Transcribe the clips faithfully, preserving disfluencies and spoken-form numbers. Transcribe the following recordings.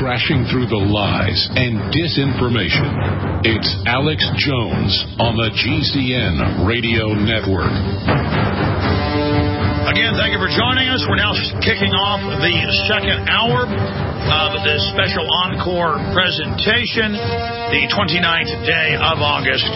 crashing through the lies and disinformation. It's Alex Jones on the G C N Radio Network. Again, thank you for joining us. We're now kicking off the second hour of this special encore presentation, the twenty-ninth day of August,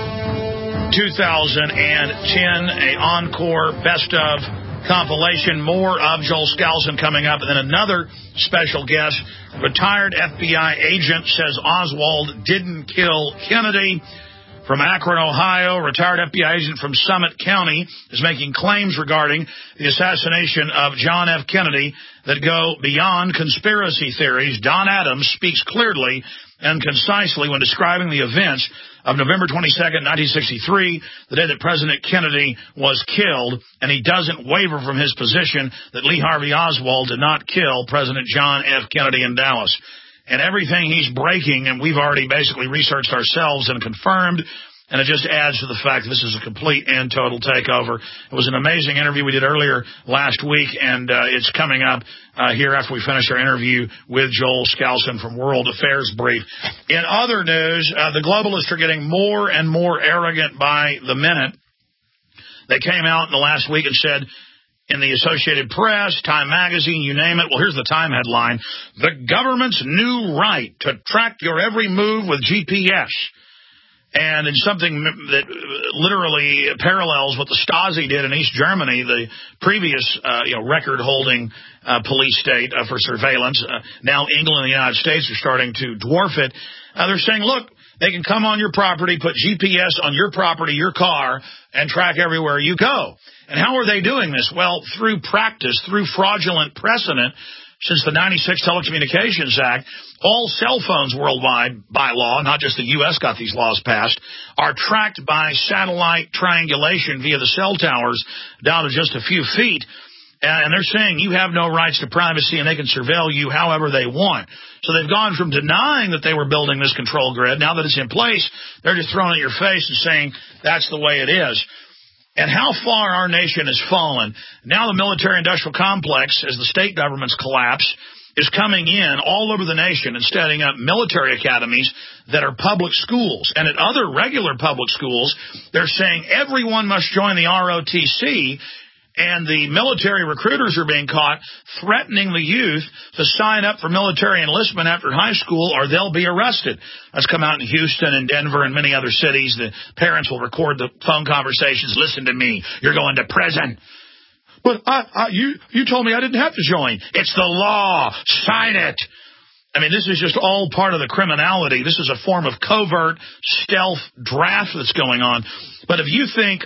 two thousand ten, a encore best of compilation. More of Joel Skousen coming up, and then another special guest. Retired F B I agent says Oswald didn't kill Kennedy. From Akron, Ohio, retired F B I agent from Summit County is making claims regarding the assassination of John F. Kennedy that go beyond conspiracy theories. Don Adams speaks clearly and concisely when describing the events of November twenty-second, nineteen sixty-three, the day that President Kennedy was killed, and he doesn't waver from his position that Lee Harvey Oswald did not kill President John F. Kennedy in Dallas. And everything he's breaking, and we've already basically researched ourselves and confirmed, and it just adds to the fact that this is a complete and total takeover. It was an amazing interview we did earlier last week, and uh, it's coming up uh, here after we finish our interview with Joel Skousen from World Affairs Brief. In other news, uh, the globalists are getting more and more arrogant by the minute. They came out in the last week and said, in the Associated Press, Time Magazine, you name it. Well, here's the Time headline. The government's new right to track your every move with G P S. And in something that literally parallels what the Stasi did in East Germany, the previous uh, you know, record-holding uh, police state uh, for surveillance. Uh, now England and the United States are starting to dwarf it. Uh, they're saying, look, they can come on your property, put G P S on your property, your car, and track everywhere you go. And how are they doing this? Well, through practice, through fraudulent precedent. Since the ninety-six Telecommunications Act, all cell phones worldwide, by law, not just the U S got these laws passed, are tracked by satellite triangulation via the cell towers down to just a few feet. And they're saying you have no rights to privacy and they can surveil you however they want. So they've gone from denying that they were building this control grid. Now that it's in place, they're just throwing it at your face and saying that's the way it is. And how far our nation has fallen. Now the military-industrial complex, as the state governments collapse, is coming in all over the nation and setting up military academies that are public schools. And at other regular public schools, they're saying everyone must join the R O T C, and the military recruiters are being caught threatening the youth to sign up for military enlistment after high school or they'll be arrested. That's come out in Houston and Denver and many other cities. The parents will record the phone conversations. Listen to me. You're going to prison. But I, I, you, you told me I didn't have to join. It's the law. Sign it. I mean, this is just all part of the criminality. This is a form of covert stealth draft that's going on. But if you think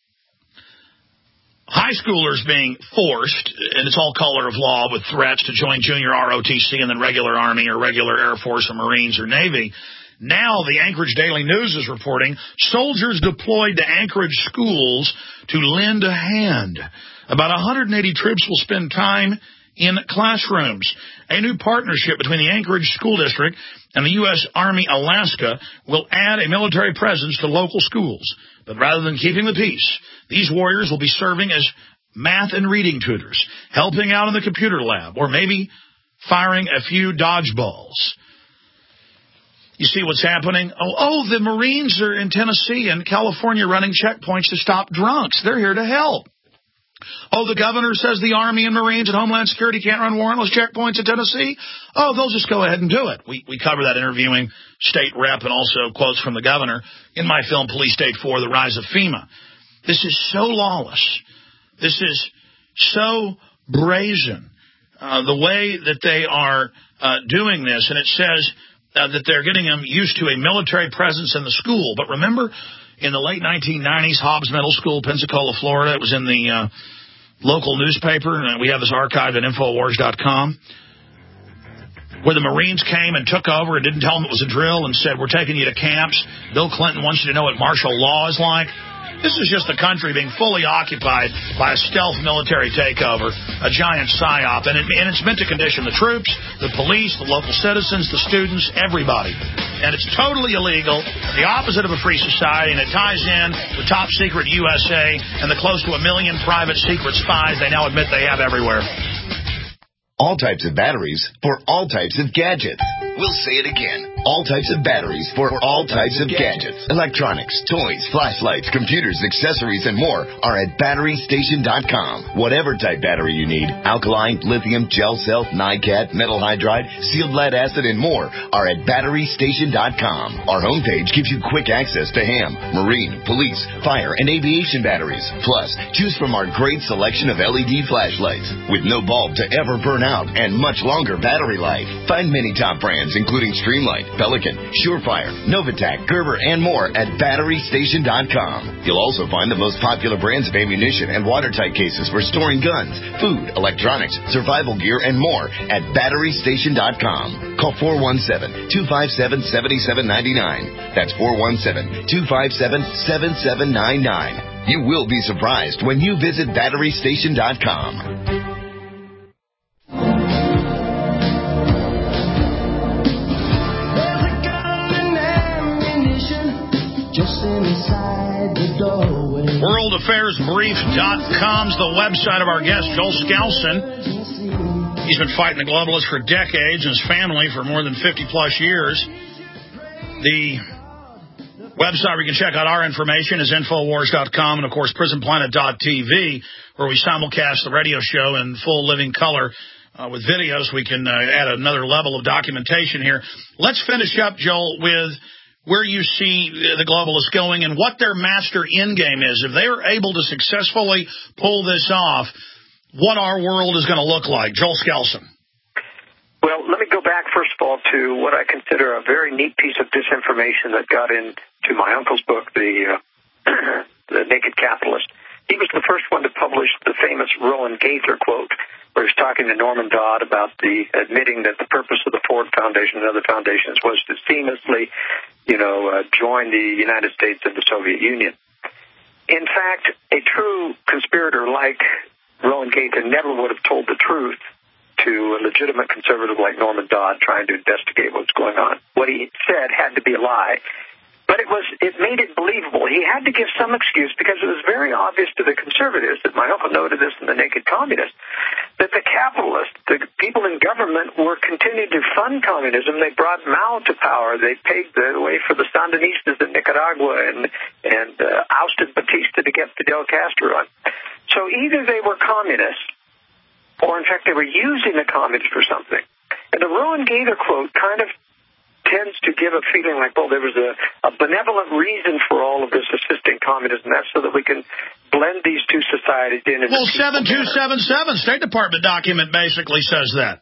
high schoolers being forced, and it's all color of law with threats to join junior R O T C and then regular Army or regular Air Force or Marines or Navy. Now the Anchorage Daily News is reporting soldiers deployed to Anchorage schools to lend a hand. About one hundred eighty troops will spend time in classrooms. A new partnership between the Anchorage School District and the U S Army Alaska will add a military presence to local schools. But rather than keeping the peace, these warriors will be serving as math and reading tutors, helping out in the computer lab, or maybe firing a few dodgeballs. You see what's happening? Oh, oh, the Marines are in Tennessee and California running checkpoints to stop drunks. They're here to help. Oh, the governor says the Army and Marines and Homeland Security can't run warrantless checkpoints in Tennessee. Oh, they'll just go ahead and do it. We we cover that interviewing state rep and also quotes from the governor in my film Police State four, The Rise of FEMA. This is so lawless. This is so brazen, uh, the way that they are uh, doing this. And it says uh, that they're getting them used to a military presence in the school. But remember, in the late nineteen nineties, Hobbs Middle School, Pensacola, Florida, it was in the uh, local newspaper, and we have this archived at Infowars dot com, where the Marines came and took over and didn't tell them it was a drill and said, we're taking you to camps. Bill Clinton wants you to know what martial law is like. This is just the country being fully occupied by a stealth military takeover, a giant psyop, and, it, and it's meant to condition the troops, the police, the local citizens, the students, everybody. And it's totally illegal, the opposite of a free society, and it ties in the top secret U S A and the close to a million private secret spies they now admit they have everywhere. All types of batteries for all types of gadgets. We'll say it again. All types of batteries for all types of gadgets. Electronics, toys, flashlights, computers, accessories, and more are at battery station dot com. Whatever type battery you need, alkaline, lithium, gel cell, NiCad, metal hydride, sealed lead acid, and more are at battery station dot com. Our homepage gives you quick access to ham, marine, police, fire, and aviation batteries. Plus, choose from our great selection of L E D flashlights with no bulb to ever burn out and much longer battery life. Find many top brands including Streamlight, Pelican, Surefire, Novatac, Gerber, and more at battery station dot com. You'll also find the most popular brands of ammunition and watertight cases for storing guns, food, electronics, survival gear, and more at battery station dot com. Call four one seven, two five seven, seven seven nine nine. That's four one seven, two five seven, seven seven nine nine. You will be surprised when you visit battery station dot com. world affairs brief dot com is the website of our guest, Joel Skousen. He's been fighting the globalists for decades and his family for more than fifty-plus years. The website where you can check out our information is infowars dot com and, of course, prison planet dot t v, where we simulcast the radio show in full living color uh, with videos. We can uh, add another level of documentation here. Let's finish up, Joel, with where you see the globalists going and what their master end game is. If they are able to successfully pull this off, what our world is going to look like. Joel Skousen. Well, let me go back, first of all, to what I consider a very neat piece of disinformation that got into my uncle's book, The, uh, the Naked Capitalist. He was the first one to publish the famous Rowan Gaither quote, where he was talking to Norman Dodd about the admitting that the purpose of the Ford Foundation and other foundations was to seamlessly, you know, uh, join the United States and the Soviet Union. In fact, a true conspirator like Rowan Gaither never would have told the truth to a legitimate conservative like Norman Dodd trying to investigate what's going on. What he said had to be a lie. But it was it made it believable. He had to give some excuse because it was very obvious to the conservatives, that my uncle noted this in The Naked Communist, that the capitalists, the people in government, were continuing to fund communism. They brought Mao to power. They paved the way for the Sandinistas in Nicaragua and, and uh, ousted Batista to get Fidel Castro on. So either they were communists, or in fact they were using the communists for something. And the Rowan Gaither quote kind of tends to give a feeling like, well, there was a, a benevolent reason for all of this assisting communism. That's so that we can blend these two societies in. Well, seven two seven seven, State Department document basically says that.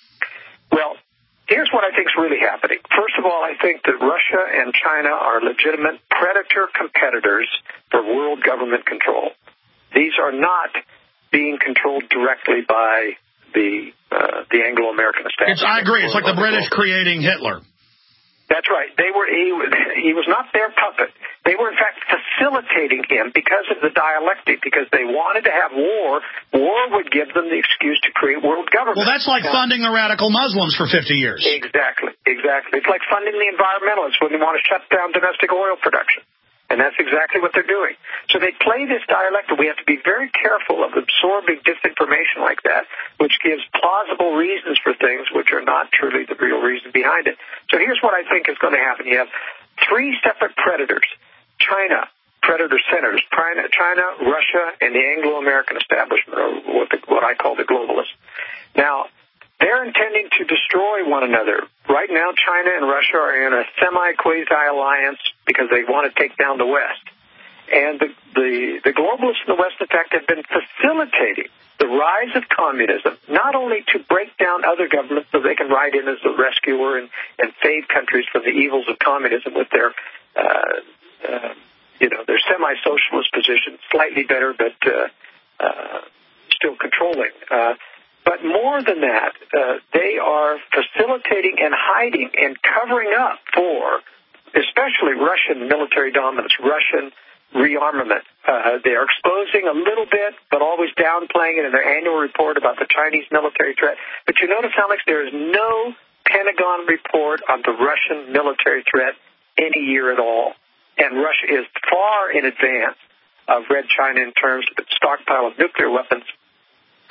Well, here's what I think is really happening. First of all, I think that Russia and China are legitimate predator competitors for world government control. These are not being controlled directly by the uh, the Anglo-American establishment. It's, I agree. It's like the British creating Hitler. That's right. They were he, he was not their puppet. They were, in fact, facilitating him because of the dialectic, because they wanted to have war. War would give them the excuse to create world government. Well, that's like now, funding the radical Muslims for fifty years. Exactly, exactly. It's like funding the environmentalists when they want to shut down domestic oil production. And that's exactly what they're doing. So they play this dialectic. We have to be very careful of absorbing disinformation like that, which gives plausible reasons for things which are not truly the real reason behind it. So here's what I think is going to happen. You have three separate predators. China, predator centers. China, China Russia, and the Anglo-American establishment, or what, the, what I call the globalists. Now, they're intending to destroy one another. Right now, China and Russia are in a semi-quasi-alliance because they want to take down the West. And the, the, the globalists in the West, in fact, have been facilitating the rise of communism, not only to break down other governments so they can ride in as a rescuer and, and save countries from the evils of communism with their, uh, uh, you know, their semi-socialist position, slightly better, but uh, uh, still controlling. Uh, But more than that, uh, they are facilitating and hiding and covering up for, especially Russian military dominance, Russian rearmament. Uh, they are exposing a little bit, but always downplaying it in their annual report about the Chinese military threat. But you notice, Alex, there is no Pentagon report on the Russian military threat any year at all. And Russia is far in advance of Red China in terms of its stockpile of nuclear weapons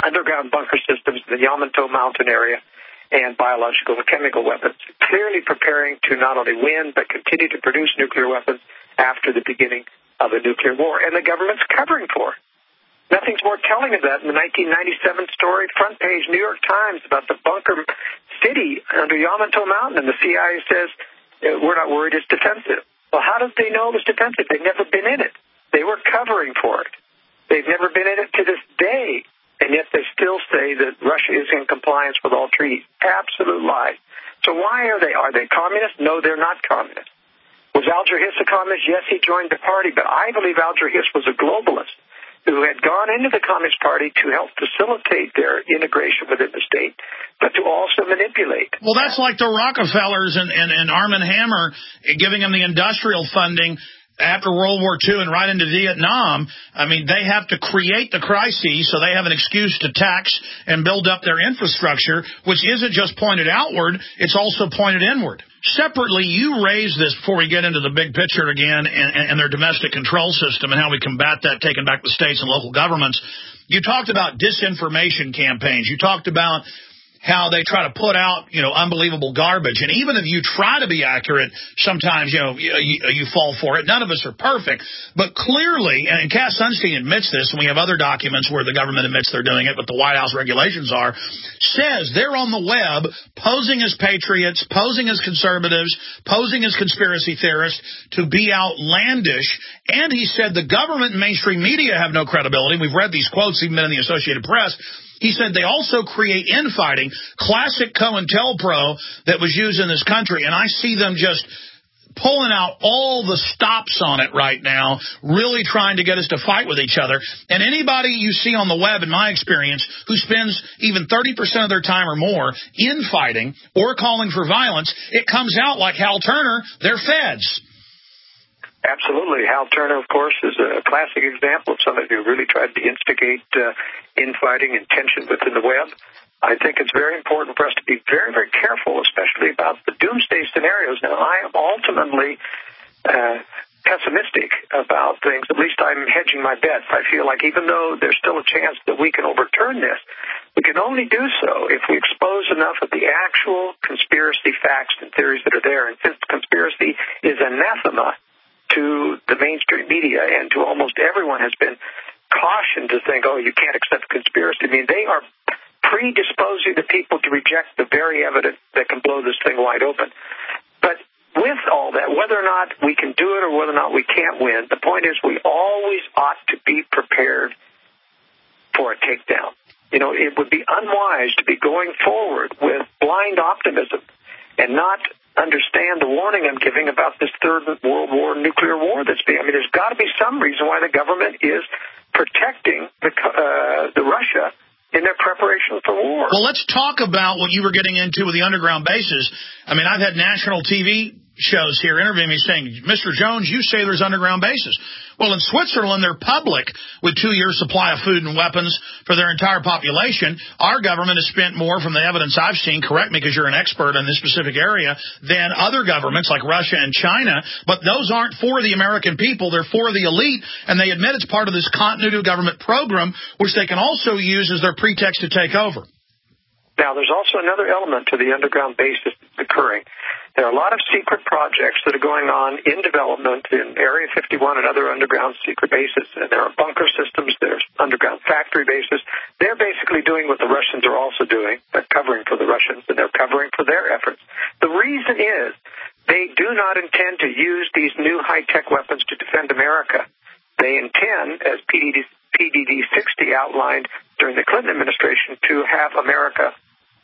underground bunker systems in the Yamato Mountain area, and biological and chemical weapons, clearly preparing to not only win but continue to produce nuclear weapons after the beginning of a nuclear war. And the government's covering for it. Nothing's more telling of that in the nineteen ninety-seven story, front page New York Times, about the bunker city under Yamato Mountain, and the C I A says, we're not worried, it's defensive. Well, how did they know it was defensive? They've never been in it. They were covering for it. They've never been in it to this day, and yet they still say that Russia is in compliance with all treaties. Absolute lie. So why are they? Are they communists? No, they're not communists. Was Alger Hiss a communist? Yes, he joined the party, but I believe Alger Hiss was a globalist who had gone into the Communist Party to help facilitate their integration within the state, but to also manipulate. Well, that's like the Rockefellers and, and, and Arm and Hammer giving them the industrial funding after World War Two and right into Vietnam. I mean, they have to create the crises so they have an excuse to tax and build up their infrastructure, which isn't just pointed outward, it's also pointed inward. Separately, you raised this before we get into the big picture again and, and their domestic control system and how we combat that, taking back the states and local governments. You talked about disinformation campaigns. You talked about how they try to put out, you know, unbelievable garbage. And even if you try to be accurate, sometimes, you know, you, you fall for it. None of us are perfect. But clearly, and Cass Sunstein admits this, and we have other documents where the government admits they're doing it, but the White House regulations are, says they're on the web posing as patriots, posing as conservatives, posing as conspiracy theorists to be outlandish. And he said the government and mainstream media have no credibility. We've read these quotes, even been in the Associated Press. He said they also create infighting, classic COINTELPRO that was used in this country, and I see them just pulling out all the stops on it right now, really trying to get us to fight with each other. And anybody you see on the web, in my experience, who spends even thirty percent of their time or more infighting or calling for violence, it comes out like Hal Turner, they're feds. Absolutely. Hal Turner, of course, is a classic example of somebody who really tried to instigate uh, infighting and tension within the web. I think it's very important for us to be very, very careful, especially about the doomsday scenarios. Now, I am ultimately uh, pessimistic about things. At least I'm hedging my bets. I feel like even though there's still a chance that we can overturn this, we can only do so if we expose enough of the actual conspiracy facts and theories that are there. And since conspiracy is anathema to the mainstream media and to almost everyone has been cautioned to think, oh, you can't accept conspiracy. I mean, they are predisposing the people to reject the very evidence that can blow this thing wide open. But with all that, whether or not we can do it or whether or not we can't win, the point is we always ought to be prepared for a takedown. You know, it would be unwise to be going forward with blind optimism and not understand the warning I'm giving about this third world war, nuclear war that's being, I mean, there's got to be some reason why the government is protecting the, uh, the Russia in their preparation for war. Well, let's talk about what you were getting into with the underground bases. I mean, I've had national T V shows here interviewing me saying, Mister Jones, you say there's underground bases. Well, in Switzerland, they're public with two years' supply of food and weapons for their entire population. Our government has spent more, from the evidence I've seen, correct me because you're an expert in this specific area, than other governments like Russia and China. But those aren't for the American people. They're for the elite, and they admit it's part of this continuity of government program, which they can also use as their pretext to take over. Now, there's also another element to the underground bases that's occurring. There are a lot of secret projects that are going on in development in Area fifty-one and other underground secret bases. And there are bunker systems, there's underground factory bases. They're basically doing what the Russians are also doing. They're covering for the Russians, and they're covering for their efforts. The reason is they do not intend to use these new high-tech weapons to defend America. They intend, as P D D sixty outlined during the Clinton administration, to have America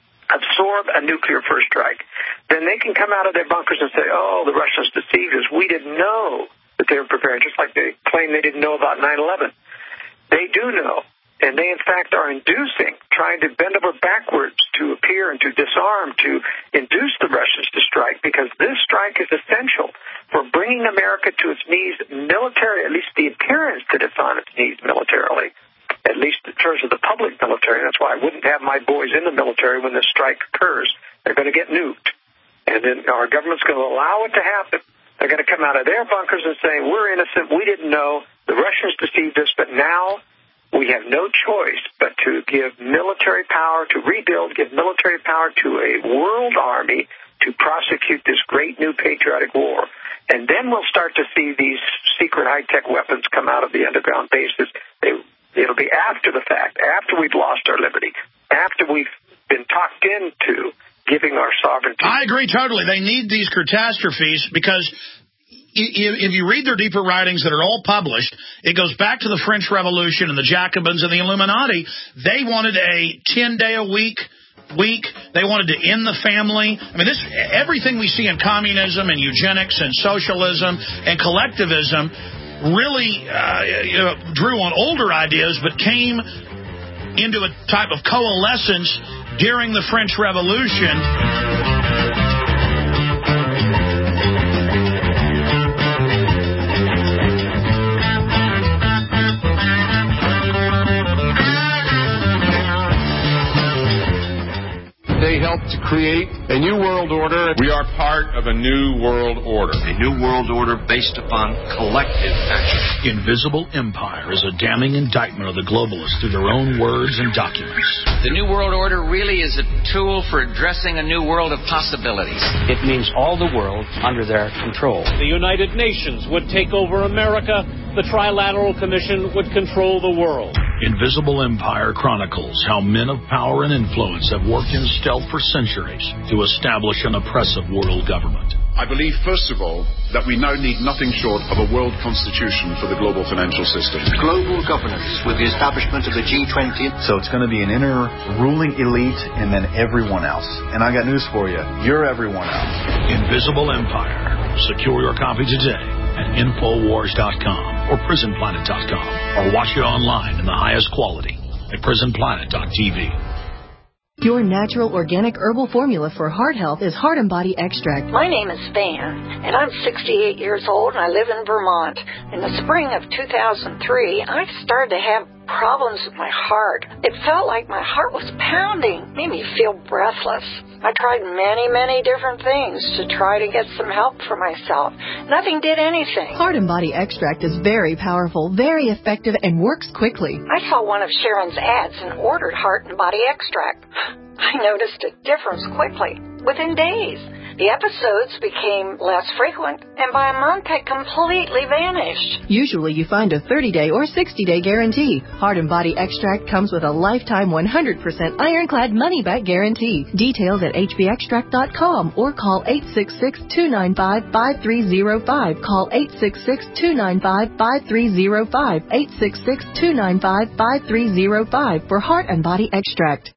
absorb a nuclear first strike. Then they can come out of their bunkers and say, oh, the Russians deceived us. We didn't know that they were preparing, just like they claim they didn't know about nine eleven. They do know, and they, in fact, are inducing, trying to bend over backwards to appear and to disarm, to induce the Russians to strike, because this strike is essential for bringing America to its knees militarily, at least the appearance that it's on its knees militarily. At least in terms of the public military. That's why I wouldn't have my boys in the military when this strike occurs. They're going to get nuked. And then our government's going to allow it to happen. They're going to come out of their bunkers and say, we're innocent, we didn't know, the Russians deceived us, but now we have no choice but to give military power, to rebuild, give military power to a world army to prosecute this great new patriotic war. And then we'll start to see these secret high-tech weapons come out of the underground bases. They, it'll be after the fact, after we've lost our liberty, after we've been talked into giving our sovereignty. I agree totally. They need these catastrophes because if you read their deeper writings that are all published, it goes back to the French Revolution and the Jacobins and the Illuminati. They wanted a ten-day-a-week week. They wanted to end the family. I mean, this everything we see in communism and eugenics and socialism and collectivism really uh, you know, drew on older ideas but came into a type of coalescence during the French Revolution. They helped to create a new world order. We are part of a new world order. A new world order based upon collective action. Invisible Empire is a damning indictment of the globalists through their own words and documents. The new world order really is a tool for addressing a new world of possibilities. It means all the world under their control. The United Nations would take over America. The Trilateral Commission would control the world. Invisible Empire chronicles how men of power and influence have worked in stealth for centuries to establish an oppressive world government. I believe, first of all, that we now need nothing short of a world constitution for the global financial system. Global governance with the establishment of the G twenty. So it's going to be an inner ruling elite and then everyone else. And I got news for you. You're everyone else. Invisible Empire. Secure your copy today at Infowars dot com or Prison Planet dot com or watch it online in the highest quality at Prison Planet dot T V. Your natural organic herbal formula for heart health is Heart and Body Extract. My name is Van, and I'm sixty-eight years old, and I live in Vermont. In the spring of two thousand three, I started to have problems with my heart. It felt like my heart was pounding, made me feel breathless. I tried many, many different things to try to get some help for myself. Nothing did anything. Heart and Body Extract is very powerful, very effective, and works quickly. I saw one of Sharon's ads and ordered Heart and Body Extract. I noticed a difference quickly, within days. The episodes became less frequent, and by a month had completely vanished. Usually you find a thirty-day or sixty-day guarantee. Heart and Body Extract comes with a lifetime one hundred percent ironclad money-back guarantee. Details at H B extract dot com or call eight six six, two nine five, five three zero five. Call eight six six, two nine five, five three zero five. eight six six, two nine five, five three zero five for Heart and Body Extract.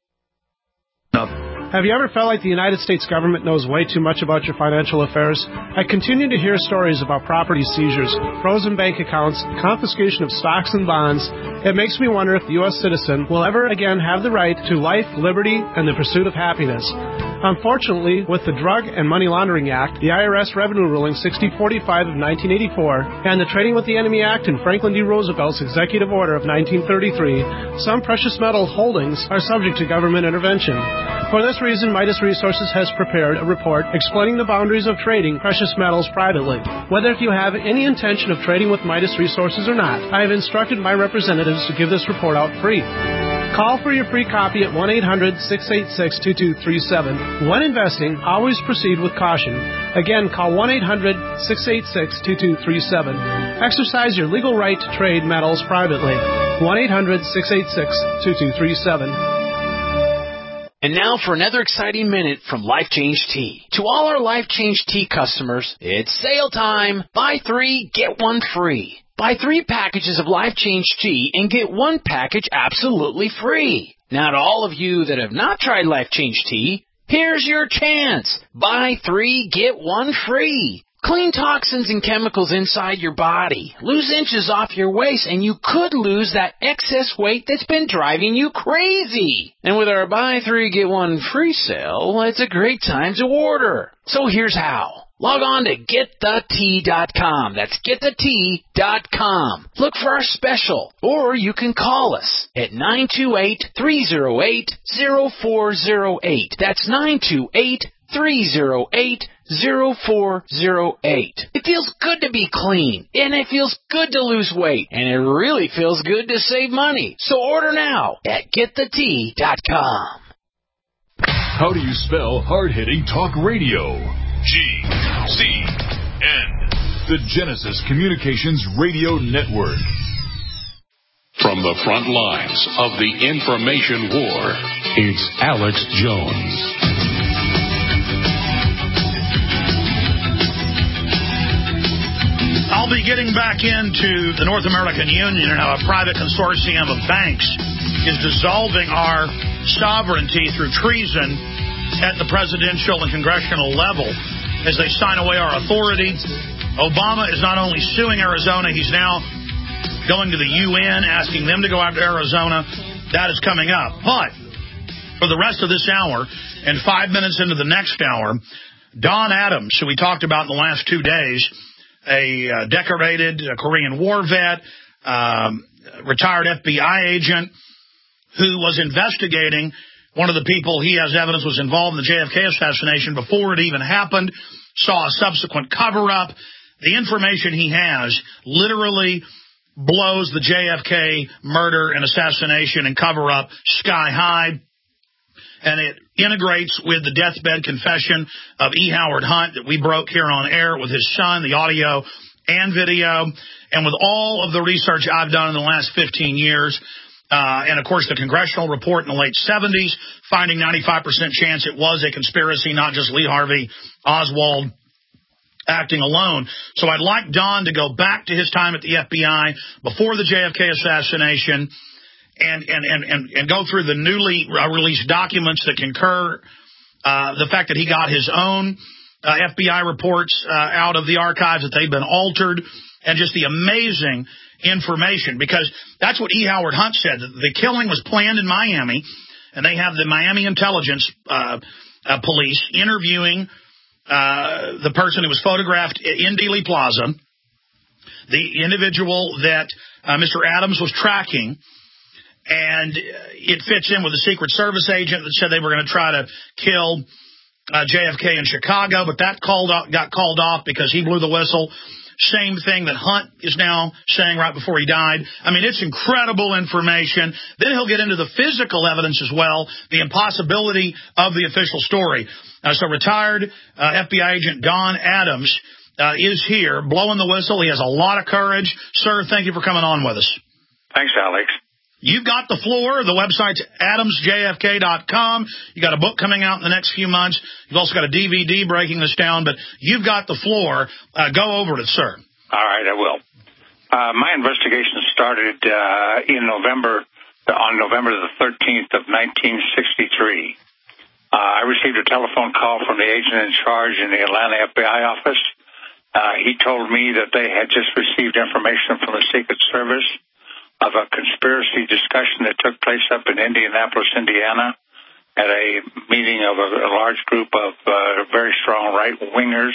Have you ever felt like the United States government knows way too much about your financial affairs? I continue to hear stories about property seizures, frozen bank accounts, confiscation of stocks and bonds. It makes me wonder if the U S citizen will ever again have the right to life, liberty, and the pursuit of happiness. Unfortunately, with the Drug and Money Laundering Act, the I R S Revenue Ruling sixty forty-five of nineteen eighty-four, and the Trading with the Enemy Act and Franklin D. Roosevelt's Executive Order of nineteen thirty-three, some precious metal holdings are subject to government intervention. For this reason, Midas Resources has prepared a report explaining the boundaries of trading precious metals privately. Whether if you have any intention of trading with Midas Resources or not, I have instructed my representatives to give this report out free. Call for your free copy at one eight hundred, six eight six, two two three seven. When investing, always proceed with caution. Again, call one eight hundred, six eight six, two two three seven. Exercise your legal right to trade metals privately. one eight hundred, six eight six, two two three seven. And now for another exciting minute from Life Change Tea. To all our Life Change Tea customers, it's sale time. Buy three, get one free. Buy three packages of Life Change Tea and get one package absolutely free. Now to all of you that have not tried Life Change Tea, here's your chance. Buy three, get one free. Clean toxins and chemicals inside your body. Lose inches off your waist, and you could lose that excess weight that's been driving you crazy. And with our buy three, get one free sale, it's a great time to order. So here's how. Log on to get the tea dot com. That's get the tea dot com. Look for our special, or you can call us at nine two eight, three oh eight, oh four oh eight. That's nine two eight, three oh eight, oh four oh eight. It feels good to be clean, and it feels good to lose weight, and it really feels good to save money. So order now at get the tea dot com. How do you spell hard-hitting talk radio? G C N. The Genesis Communications Radio Network. From the front lines of the information war, it's Alex Jones. I'll be getting back into the North American Union and how a private consortium of banks is dissolving our sovereignty through treason at the presidential and congressional level as they sign away our authority. Obama is not only suing Arizona, he's now going to the U N, asking them to go after Arizona. That is coming up. But for the rest of this hour and five minutes into the next hour, Don Adams, who we talked about in the last two days, a uh, decorated uh, Korean War vet, um, retired F B I agent who was investigating one of the people he has evidence was involved in the J F K assassination before it even happened, saw a subsequent cover-up. The information he has literally blows the J F K murder and assassination and cover-up sky high. And it integrates with the deathbed confession of E. Howard Hunt that we broke here on air with his son, the audio and video, and with all of the research I've done in the last fifteen years, uh, and, of course, the congressional report in the late seventies, finding ninety-five percent chance it was a conspiracy, not just Lee Harvey Oswald acting alone. So I'd like Don to go back to his time at the F B I before the J F K assassination, And, and, and, and, and go through the newly released documents that concur uh, the fact that he got his own uh, F B I reports uh, out of the archives, that they've been altered, and just the amazing information. Because that's what E. Howard Hunt said. The killing was planned in Miami, and they have the Miami Intelligence uh, uh, Police interviewing uh, the person who was photographed in Dealey Plaza, the individual that uh, Mister Adams was tracking. And it fits in with the Secret Service agent that said they were going to try to kill uh, J F K in Chicago, but that called off, got called off because he blew the whistle. Same thing that Hunt is now saying right before he died. I mean, it's incredible information. Then he'll get into the physical evidence as well, the impossibility of the official story. Uh, so retired uh, F B I agent Don Adams uh, is here, blowing the whistle. He has a lot of courage. Sir, thank you for coming on with us. Thanks, Alex. You've got the floor. The website's adams j f k dot com. You got a book coming out in the next few months. You've also got a D V D breaking this down, but you've got the floor. Uh, go over it, sir. All right, I will. Uh, my investigation started uh, in November, on November the thirteenth of nineteen sixty-three. Uh, I received a telephone call from the agent in charge in the Atlanta F B I office. Uh, he told me that they had just received information from the Secret Service of a conspiracy discussion that took place up in Indianapolis, Indiana, at a meeting of a, a large group of uh, very strong right-wingers.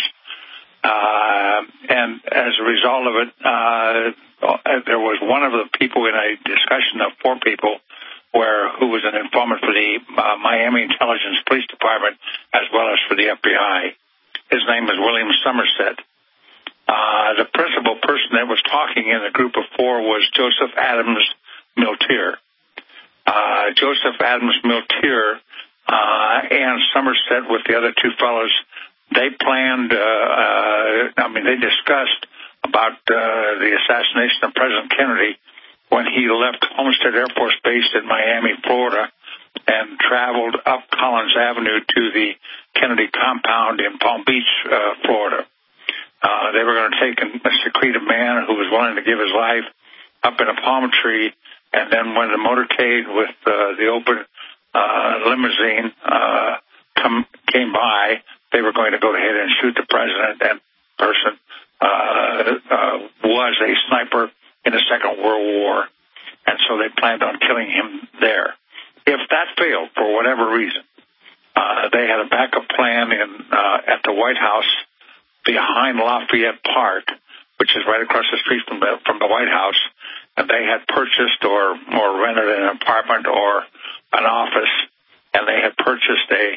Uh, and as a result of it, uh, there was one of the people in a discussion of four people where who was an informant for the uh, Miami Intelligence Police Department as well as for the F B I. His name is William Somerset. Uh, the principal person that was talking in the group of four was Joseph Adams Miltier. Uh, Joseph Adams Miltier uh, and Somerset with the other two fellows, they planned, uh, uh, I mean, they discussed about uh, the assassination of President Kennedy when he left Homestead Air Force Base in Miami, Florida, and traveled up Collins Avenue to the Kennedy compound in Palm Beach, uh, Florida. Uh, they were going to take and secrete a man who was willing to give his life up in a palm tree, and then when the motorcade with uh, the open uh, limousine uh, come, came by, they were going to go ahead and shoot the president. That person uh, uh, was a sniper in the Second World War, and so they planned on killing him there. If that failed for whatever reason, uh, they had a backup plan in uh, at the White House behind Lafayette Park, which is right across the street from the from the White House, and they had purchased or, or rented an apartment or an office, and they had purchased a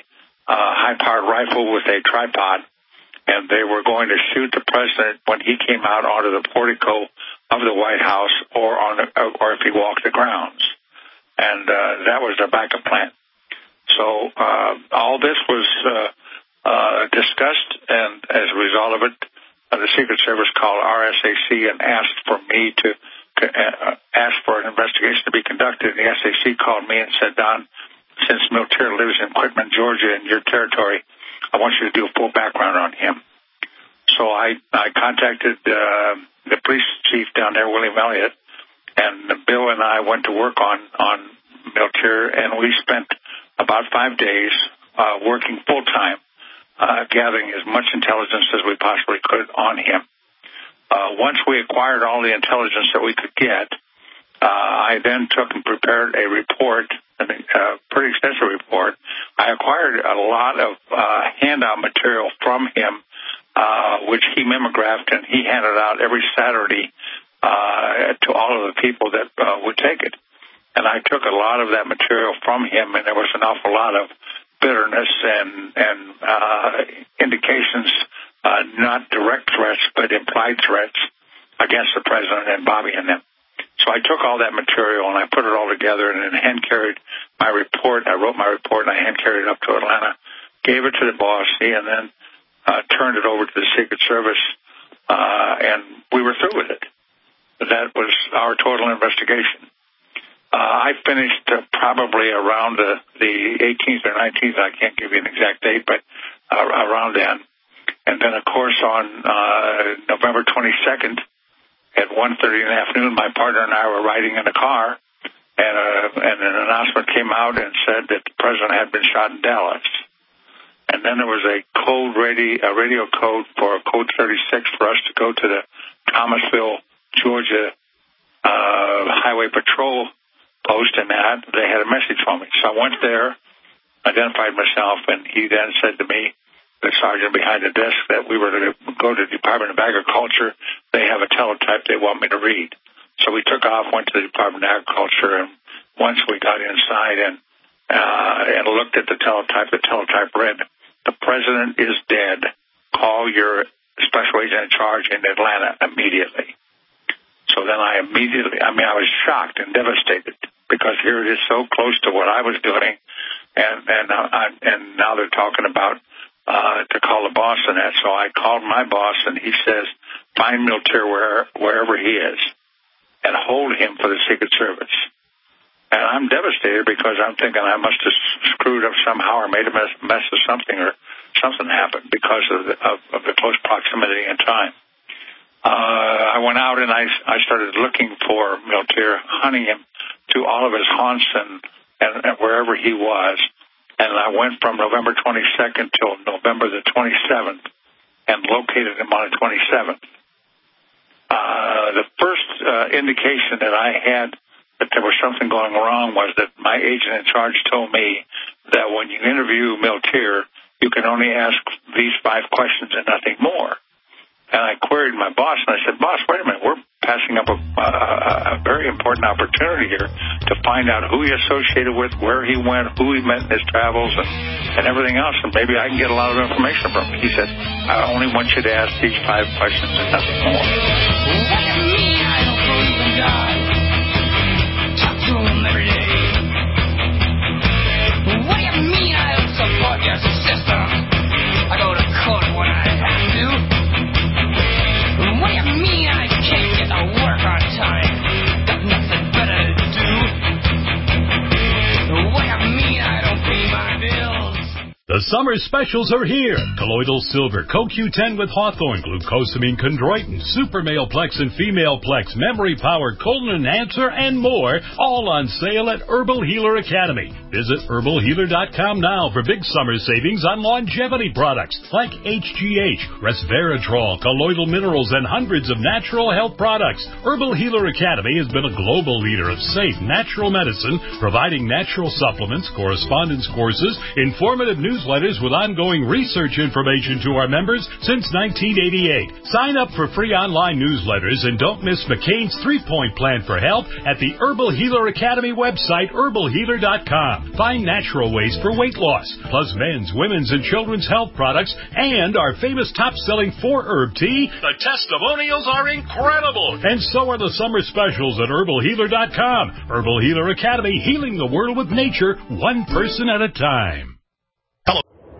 uh, high-powered rifle with a tripod, and they were going to shoot the president when he came out onto the portico of the White House or on the, or if he walked the grounds. And uh, that was their backup plan. So uh, all this was uh, uh, discussed, and as a result of it, uh, the Secret Service called R S A C and asked for me to uh, ask for an investigation to be conducted. And the S A C called me and said, Don, since Miltier lives in Quitman, Georgia, in your territory, I want you to do a full background on him. So I, I contacted uh, the police chief down there, William Elliott, and Bill and I went to work on, on Miltier, and we spent about five days uh, working full-time, uh, gathering as much intelligence as we possibly could on him. Uh, once we acquired all the intelligence that we could get, uh, I then took and prepared a report, a uh, pretty extensive report. I acquired a lot of uh, handout material from him, uh, which he mimeographed, and he handed out every Saturday uh, to all of the people that uh, would take it. And I took a lot of that material from him, and there was an awful lot of bitterness and, and uh, indications, uh, not direct threats, but implied threats against the president and Bobby and them. So I took all that material and I put it all together and then hand-carried my report. I wrote my report and I hand-carried it up to Atlanta, gave it to the boss, and then uh, turned it over to the Secret Service, uh, and we were through with it. That was our total investigation. Uh, I finished uh, probably around the, the eighteenth or nineteenth. I can't give you an exact date, but uh, around then. And then, of course, on uh, November twenty-second at one thirty in the afternoon, my partner and I were riding in a car, and, uh, and an announcement came out and said that the president had been shot in Dallas. And then there was a code radio, a radio code for code thirty-six for us to go to the Thomasville, Georgia uh, Highway Patrol post, and that they had a message for me. So I went there, identified myself, and he then said to me, the sergeant behind the desk, that we were to go to the Department of Agriculture. They have a teletype they want me to read. So we took off, went to the Department of Agriculture, and once we got inside and uh, and looked at the teletype, the teletype read, "The president is dead. Call your special agent in charge in Atlanta immediately." So then I immediately, I mean, I was shocked and devastated because here it is so close to what I was doing, and and uh, and now they're talking about uh, to call the boss and that. So I called my boss, and he says, find Miltier where, wherever he is and hold him for the Secret Service. And I'm devastated because I'm thinking I must have screwed up somehow or made a mess, mess of something, or something happened because of the, of, of the close proximity and time. Uh, I went out and I, I started looking for Miltier, hunting him to all of his haunts and, and, and wherever he was. And I went from November twenty-second till November the twenty-seventh and located him on the twenty-seventh. Uh, the first uh, indication that I had that there was something going wrong was that my agent in charge told me that when you interview Miltier, you can only ask these five questions and nothing more. And I queried my boss, and I said, boss, wait a minute, we're passing up a, uh, a very important opportunity here to find out who he associated with, where he went, who he met in his travels, and, and everything else, and maybe I can get a lot of information from him. He said, I only want you to ask these five questions and nothing more. What do you mean I don't believe in God? Talk to him every day. What do you mean I don't support your system? I go to court when I have to. What do you mean I can't get to work on time? Got nothing better to do. What do you mean I don't pay my bills? The summer specials are here. Colloidal Silver, Co Q ten with Hawthorne, Glucosamine Chondroitin, Super Male Plex and Female Plex, Memory Power, Colon Enhancer, and more, all on sale at Herbal Healer Academy. Visit herbal healer dot com now for big summer savings on longevity products like H G H, Resveratrol, colloidal minerals, and hundreds of natural health products. Herbal Healer Academy has been a global leader of safe natural medicine, providing natural supplements, correspondence courses, informative newsletters with ongoing research information to our members since nineteen eighty-eight. Sign up for free online newsletters and don't miss McCain's three-point plan for health at the Herbal Healer Academy website, herbal healer dot com. com. Find natural ways for weight loss, plus men's, women's, and children's health products, and our famous top-selling four-herb tea. The testimonials are incredible, and so are the summer specials at herbal healer dot com. Herbal Healer Academy, healing the world with nature, one person at a time. Hello.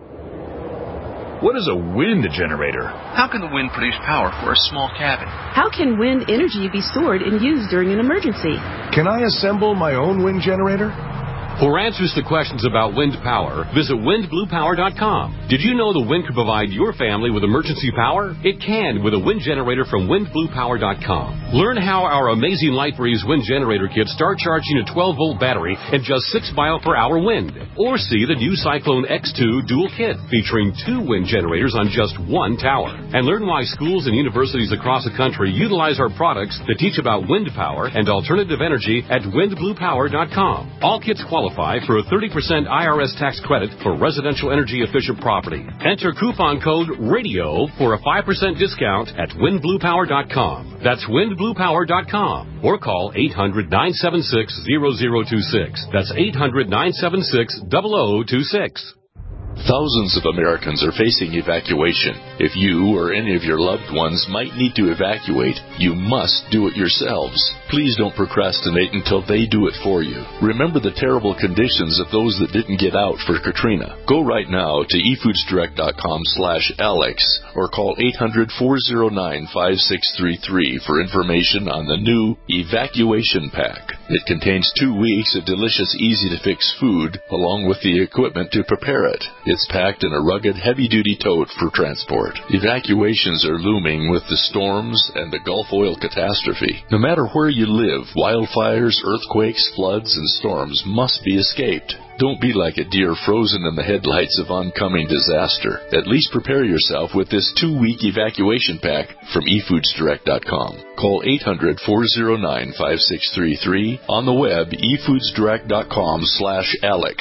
What is a wind generator? How can the wind produce power for a small cabin? How can wind energy be stored and used during an emergency? Can I assemble my own wind generator? For answers to questions about wind power, visit wind blue power dot com. Did you know the wind could provide your family with emergency power? It can with a wind generator from wind blue power dot com. Learn how our amazing LightBreeze wind generator kits start charging a twelve volt battery at just six mile per hour wind. Or see the new Cyclone X two dual kit featuring two wind generators on just one tower. And learn why schools and universities across the country utilize our products that teach about wind power and alternative energy at wind blue power dot com. All kits qualify for a thirty percent I R S tax credit for residential energy efficient property. Enter coupon code RADIO for a five percent discount at wind blue power dot com. That's wind blue power dot com. Or call eight hundred, nine seven six, zero zero two six. That's eight hundred, nine seven six, zero zero two six. Thousands of Americans are facing evacuation. If you or any of your loved ones might need to evacuate, you must do it yourselves. Please don't procrastinate until they do it for you. Remember the terrible conditions of those that didn't get out for Katrina. Go right now to e foods direct dot com slash Alex or call eight hundred, four oh nine, five six three three for information on the new Evacuation Pack. It contains two weeks of delicious, easy-to-fix food along with the equipment to prepare it. It's packed in a rugged, heavy-duty tote for transport. Evacuations are looming with the storms and the Gulf oil catastrophe. No matter where you live, wildfires, earthquakes, floods, and storms must be escaped. Don't be like a deer frozen in the headlights of oncoming disaster. At least prepare yourself with this two-week evacuation pack from e foods direct dot com. Call eight hundred, four oh nine, five six three three. On the web, e foods direct dot com slash Alex.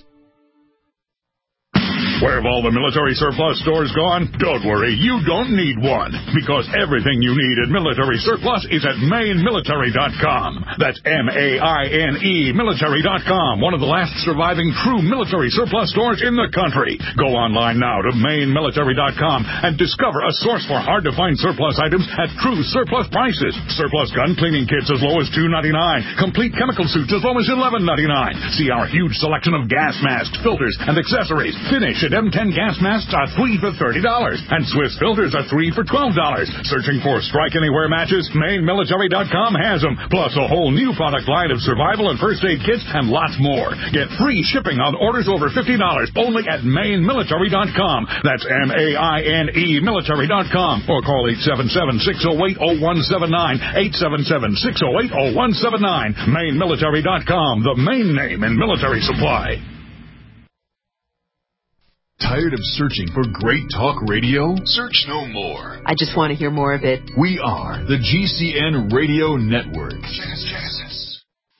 Where have all the military surplus stores gone? Don't worry, you don't need one, because everything you need at Military Surplus is at Maine Military dot com. That's M A I N E Military dot com, one of the last surviving true military surplus stores in the country. Go online now to Maine Military dot com and discover a source for hard-to-find surplus items at true surplus prices. Surplus gun cleaning kits as low as two ninety-nine, complete chemical suits as low as eleven ninety-nine. See our huge selection of gas masks, filters, and accessories. Finish at M ten gas masks are three for thirty dollars, and Swiss filters are three for twelve dollars. Searching for Strike Anywhere matches? Maine Military dot com has them, plus a whole new product line of survival and first aid kits and lots more. Get free shipping on orders over fifty dollars only at Maine Military dot com. That's M A I N E Military dot com, or call eight seven seven, six oh eight, oh one seven nine, eight seven seven, six oh eight, oh one seven nine. Maine Military dot com, the main name in military supply. Tired of searching for great talk radio? Search no more. I just want to hear more of it. We are the G C N Radio Network. Genesis.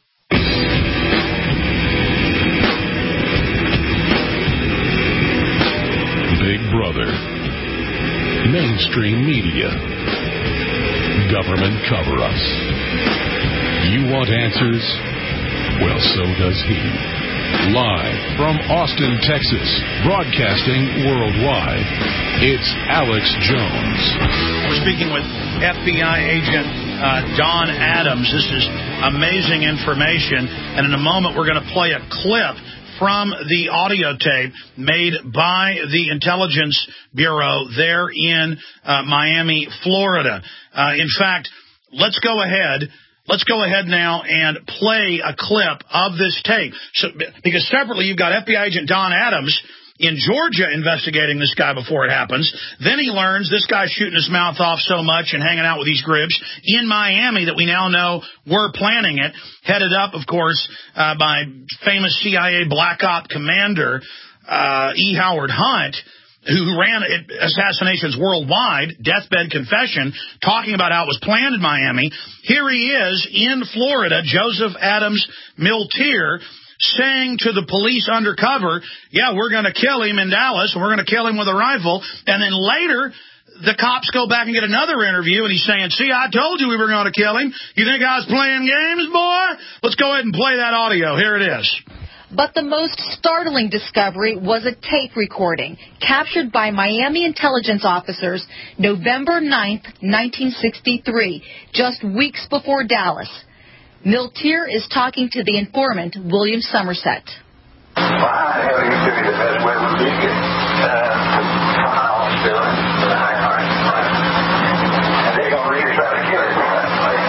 Big Brother. Mainstream media. Government cover-ups. You want answers? Well, so does he. Live from Austin, Texas, broadcasting worldwide, it's Alex Jones. We're speaking with F B I agent uh, Don Adams. This is amazing information, and in a moment we're going to play a clip from the audio tape made by the Intelligence Bureau there in uh, Miami, Florida. Uh, in fact, let's go ahead. Let's go ahead now and play a clip of this tape. So, because separately, you've got F B I agent Don Adams in Georgia investigating this guy before it happens. Then he learns this guy's shooting his mouth off so much and hanging out with these groups in Miami that we now know were planning it, headed up, of course, uh, by famous C I A Black Op commander uh, E. Howard Hunt, who ran assassinations worldwide, deathbed confession, talking about how it was planned in Miami. Here he is in Florida, Joseph Adams Miltier, saying to the police undercover, yeah, we're going to kill him in Dallas, and we're going to kill him with a rifle. And then later, the cops go back and get another interview, and he's saying, see, I told you we were going to kill him. You think I was playing games, boy? Let's go ahead and play that audio. Here it is. But the most startling discovery was a tape recording captured by Miami intelligence officers November ninth, nineteen sixty-three, just weeks before Dallas. Miltier is talking to the informant, William Somerset. Well, I have you do the best way would be to come out and do it with a high heart. And they're going to really try to kill it from that place.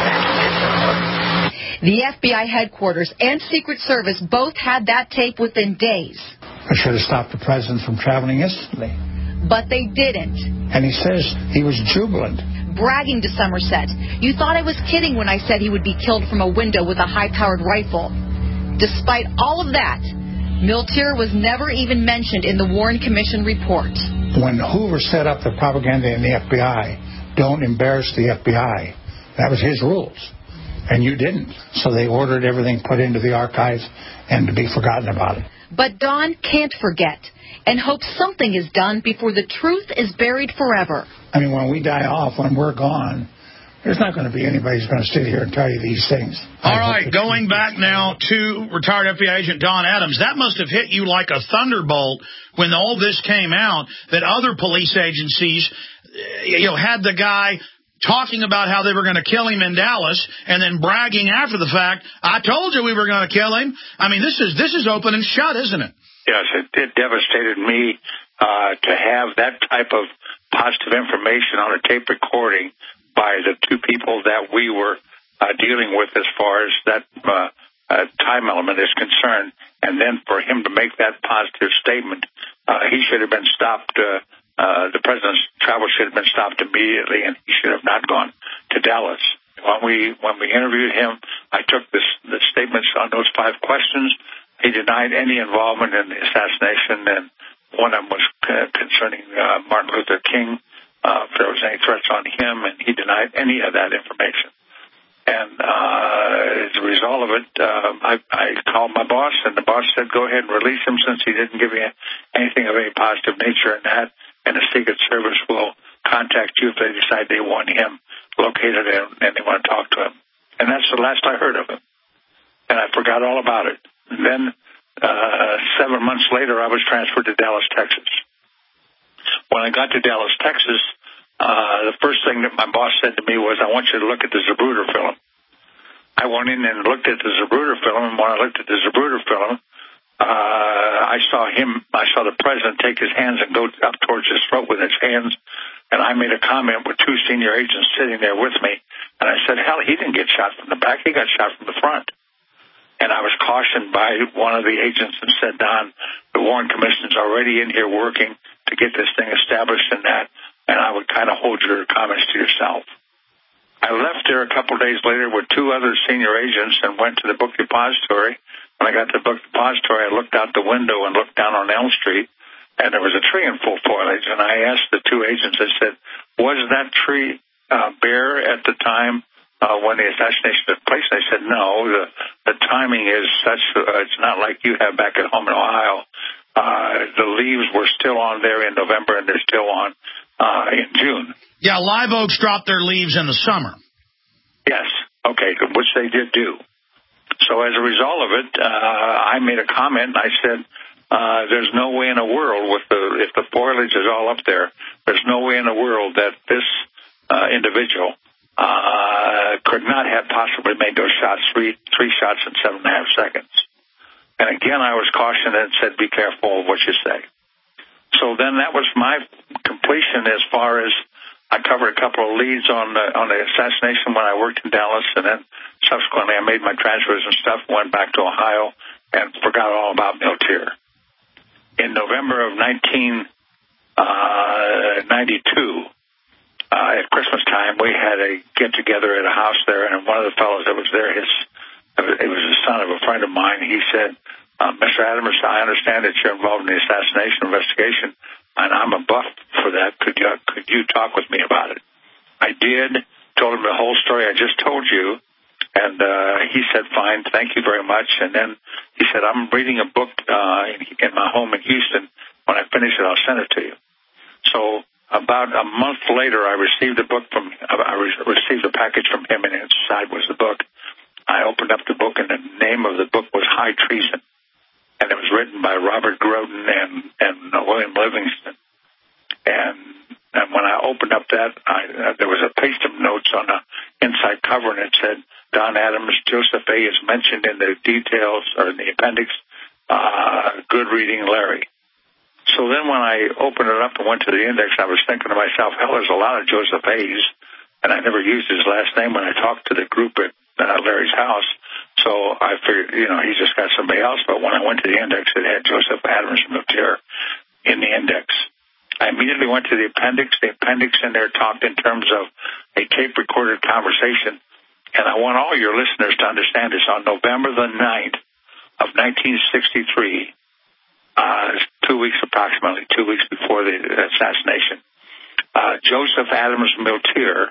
The F B I headquarters and Secret Service both had that tape within days. I should have stopped the president from traveling instantly. But they didn't. And he says he was jubilant. Bragging to Somerset, "You thought I was kidding when I said he would be killed from a window with a high-powered rifle." Despite all of that, Miltier was never even mentioned in the Warren Commission report. When Hoover set up the propaganda in the F B I, don't embarrass the F B I. That was his rules. And you didn't. So they ordered everything put into the archives and to be forgotten about it. But Don can't forget and hopes something is done before the truth is buried forever. I mean, when we die off, when we're gone, there's not going to be anybody who's going to sit here and tell you these things. All right, going back now to retired F B I agent Don Adams, that must have hit you like a thunderbolt when all this came out, that other police agencies, you know, had the guy talking about how they were going to kill him in Dallas and then bragging after the fact, "I told you we were going to kill him." I mean, this is this is open and shut, isn't it? Yes, it, it devastated me uh, to have that type of positive information on a tape recording by the two people that we were uh, dealing with as far as that uh, uh, time element is concerned. And then for him to make that positive statement, uh, he should have been stopped. Uh, uh, the president's travel should have been stopped immediately, and he should have not gone to Dallas. When we when we interviewed him, I took this, the statements on those five questions. He denied any involvement in the assassination, and one of them was uh, concerning uh, Martin Luther King. Uh, if there was any threats on him, and he denied any of that information. And uh, as a result of it, uh, I, I called my boss, and the boss said, "Go ahead and release him since he didn't give me anything of any positive nature in that, and the Secret Service will contact you if they decide they want him located and, and they want to talk to him." And that's the last I heard of him. And I forgot all about it. And then uh, seven months later, I was transferred to Dallas, Texas. When I got to Dallas, Texas, uh, the first thing that my boss said to me was, "I want you to look at the Zapruder film." I went in and looked at the Zapruder film, and when I looked at the Zapruder film, uh, I saw him, I saw the president take his hands and go up towards his throat with his hands, and I made a comment with two senior agents sitting there with me, and I said, "Hell, he didn't get shot from the back, he got shot from the front." And I was cautioned by one of the agents and said, "Don, the Warren Commission's already in here working to get this thing established in that, and I would kind of hold your comments to yourself." I left there a couple of days later with two other senior agents and went to the book depository. When I got to the book depository, I looked out the window and looked down on Elm Street, and there was a tree in full foliage. And I asked the two agents, I said, "Was that tree uh, bare at the time uh, when the assassination took place?" They said, "No, the, the timing is such, uh, it's not like you have back at home in Ohio. Uh, the leaves were still on there in November, and they're still on uh, in June." Yeah, live oaks drop their leaves in the summer. Yes, okay, which they did do. So as a result of it, uh, I made a comment, and I said, uh, there's no way in the world, with the if the foliage is all up there, there's no way in the world that this uh, individual uh, could not have possibly made those shots, three, three shots in seven and a half seconds. And again, I was cautioned and said, "Be careful of what you say." So then that was my completion as far as I covered a couple of leads on the, on the assassination when I worked in Dallas, and then subsequently I made my transfers and stuff, went back to Ohio, and forgot all about Miltier. In November of nineteen ninety-two, uh, at Christmas time, we had a get-together at a house there, and one of the fellows that was there, his it was the son of a friend of mine, he said, uh, "Mister Adams, I understand that you're involved in the assassination investigation, and I'm a buff for that. Could you, could you talk with me about it?" I did, told him the whole story I just told you, and uh, he said, "Fine, thank you very much." And then he said, "I'm reading a book uh, in, in my home in Houston. When I finish it, I'll send it to you." So about a month later, I received a book from, I received a package from him, and inside was the book. I opened up the book, and the name of the book was High Treason. and it was written by Robert Groden and, and William Livingston. And, and when I opened up that, I, uh, there was a paste of notes on the inside cover, and it said, Don Adams, Joseph A. is mentioned in the details, or in the appendix, uh, good reading, Larry. So then when I opened it up and went to the index, I was thinking to myself, hell, there's a lot of Joseph A's, and I never used his last name when I talked to the group at uh, Larry's house. So I figured, you know, he's just got somebody else. But when I went to the index, it had Joseph Adams Miltier in the index. I immediately went to the appendix. The appendix in there talked in terms of a tape-recorded conversation. And I want all your listeners to understand this. On November the ninth of nineteen sixty-three, uh, two weeks approximately, two weeks before the assassination, uh, Joseph Adams Miltier,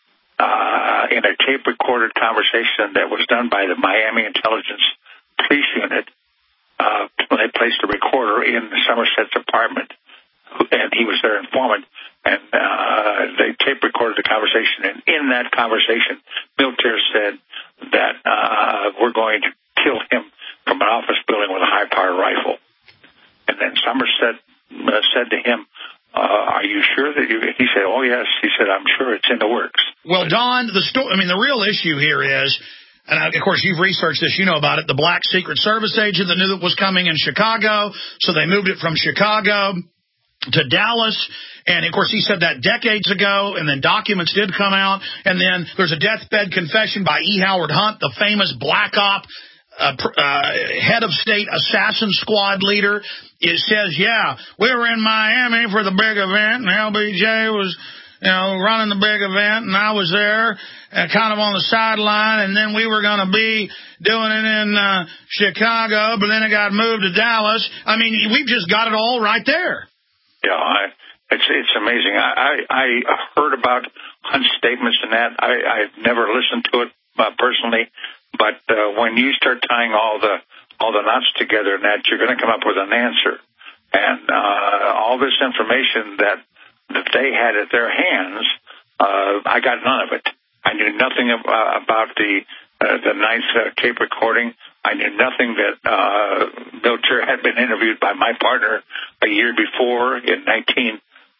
uh, in a tape-recorded conversation that was done by the Miami Intelligence Police Unit, uh, they placed a recorder in Somerset's apartment, and he was their informant. And uh, they tape-recorded the conversation. And in that conversation, Miltier said that uh, we're going to kill him from an office building with a high-powered rifle. And then Somerset uh, said to him, uh, are you sure that you... He said, oh, yes. He said, I'm sure it's in the works. Well, Don, the sto- I mean, the real issue here is, and of course you've researched this, you know about it, the black Secret Service agent that knew that was coming in Chicago, so they moved it from Chicago to Dallas, and of course he said that decades ago, and then documents did come out, and then there's a deathbed confession by E. Howard Hunt, the famous black op, uh, uh, head of state assassin squad leader. It says, yeah, we were in Miami for the big event, and L B J was, you know, running the big event, and I was there, uh, kind of on the sideline, and then we were going to be doing it in uh, Chicago, but then it got moved to Dallas. I mean, we've just got it all right there. Yeah, I, it's it's amazing. I, I, I heard about Hunt's statements and that. I, I've never listened to it uh, personally, but uh, when you start tying all the all the knots together and that, you're going to come up with an answer. And uh, all this information that that they had at their hands, uh, I got none of it. I knew nothing of, uh, about the uh, the ninth uh, tape recording. I knew nothing that uh, Miltier had been interviewed by my partner a year before in nineteen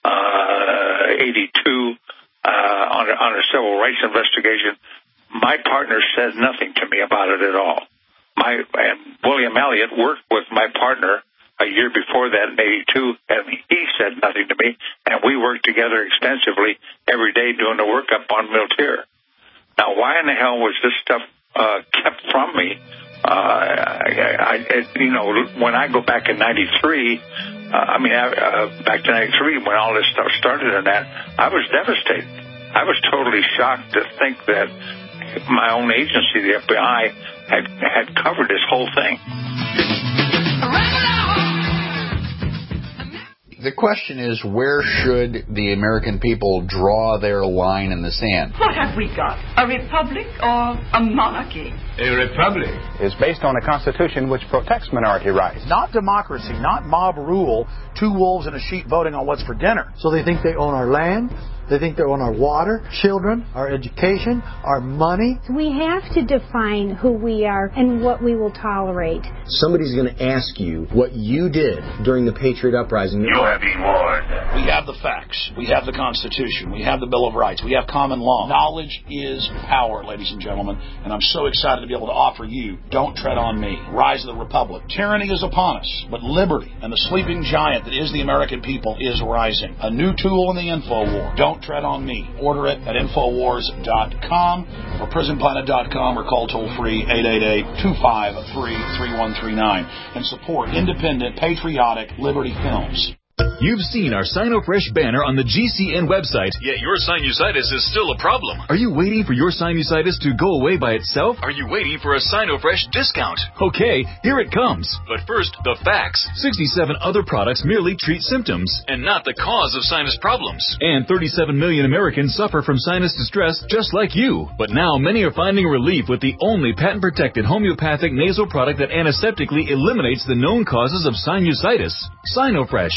eighty-two uh, on, a, on a civil rights investigation. My partner said nothing to me about it at all. My and William Elliott worked with my partner a year before that in eighty-two, and he said nothing to me. And we worked together extensively every day doing the workup on Miltier. Now, why in the hell was this stuff uh, kept from me? Uh, I, I, you know, when I go back in ninety-three, uh, I mean, uh, back to ninety-three, when all this stuff started and that, I was devastated. I was totally shocked to think that my own agency, the F B I, had, had covered this whole thing. The question is, where should the American people draw their line in the sand? What have we got? A republic or a monarchy? A republic is based on a constitution which protects minority rights. Not democracy, not mob rule, two wolves and a sheep voting on what's for dinner. So they think they own our land, they think they own our water, children, our education, our money. We have to define who we are and what we will tolerate. Somebody's going to ask you what you did during the Patriot Uprising. You have been warned. We have the facts. We have the Constitution. We have the Bill of Rights. We have common law. Knowledge is power, ladies and gentlemen, and I'm so excited to be able to offer you Don't Tread on Me, Rise of the Republic. Tyranny is upon us, but liberty and the sleeping giant that is the American people is rising. A new tool in the info war. Don't Tread on Me. Order it at infowars dot com or prison planet dot com or call toll-free eight eight eight, two five three, three one three nine and support independent, patriotic Liberty Films. You've seen our Sinofresh banner on the G C N website, yet your sinusitis is still a problem. Are you waiting for your sinusitis to go away by itself? Are you waiting for a Sinofresh discount? Okay, here it comes. But first, the facts. sixty-seven other products merely treat symptoms and not the cause of sinus problems. And thirty-seven million Americans suffer from sinus distress just like you. But now many are finding relief with the only patent-protected homeopathic nasal product that antiseptically eliminates the known causes of sinusitis. Sinofresh. Now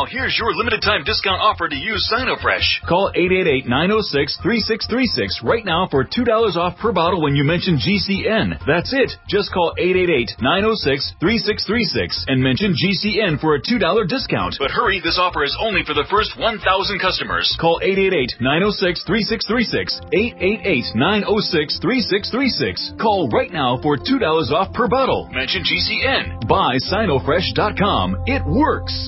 Now, here's your limited-time discount offer to use SinoFresh. Call eight eight eight, nine oh six, three six three six right now for two dollars off per bottle when you mention G C N. That's it. Just call eight eight eight, nine oh six, three six three six and mention G C N for a two dollars discount. But hurry, this offer is only for the first one thousand customers. Call eight eight eight, nine oh six, three six three six, eight eight eight, nine oh six, three six three six. Call right now for two dollars off per bottle. Mention G C N. Buy Sino Fresh dot com. It works.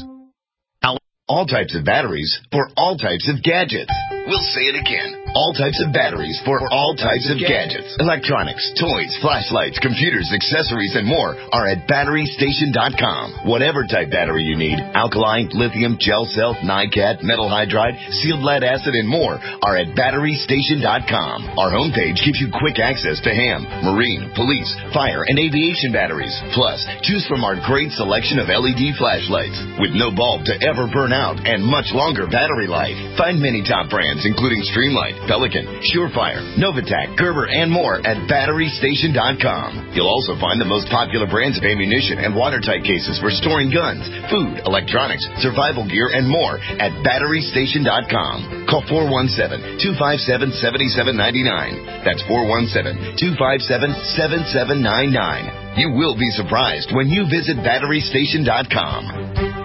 All types of batteries for all types of gadgets. We'll say it again. All types of batteries for all types of gadgets. Electronics, toys, flashlights, computers, accessories, and more are at battery station dot com. Whatever type battery you need, alkaline, lithium, gel cell, NiCad, metal hydride, sealed lead acid, and more are at battery station dot com. Our homepage gives you quick access to ham, marine, police, fire, and aviation batteries. Plus, choose from our great selection of L E D flashlights with no bulb to ever burn out and much longer battery life. Find many top brands including Streamlight, Pelican, Surefire, Novatac, Gerber, and more at battery station dot com. You'll also find the most popular brands of ammunition and watertight cases for storing guns, food, electronics, survival gear, and more at battery station dot com. Call four one seven, two five seven, seven seven nine nine. That's four one seven, two five seven, seven seven nine nine. You will be surprised when you visit battery station dot com.